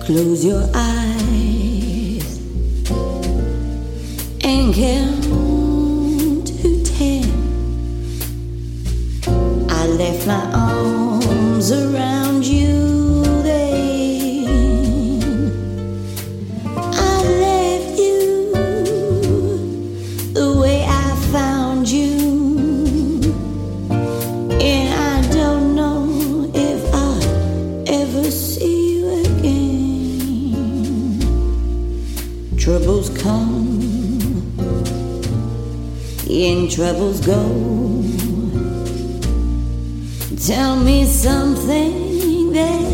Close your eyes and count to 10. I left my arms around you then. I left you the way I found you, and I don't know if I'll ever see you again. Troubles come and troubles go. Tell me something that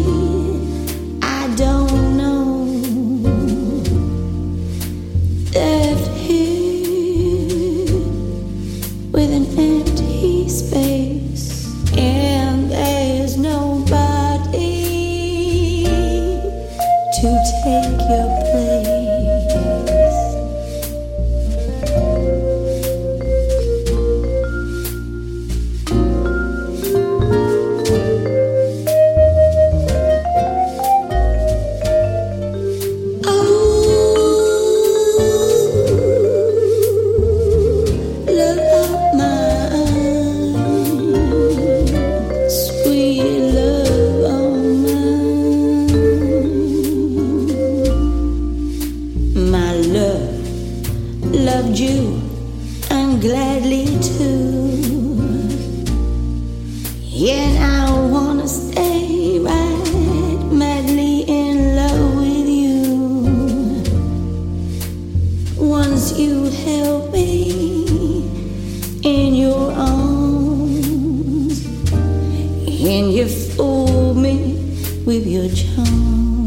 I don't know. Left here with an empty space, and there's nobody to take your place. Loved you, and gladly too. And I wanna stay right madly in love with you. Once you held me in your arms, and you fooled me with your charm.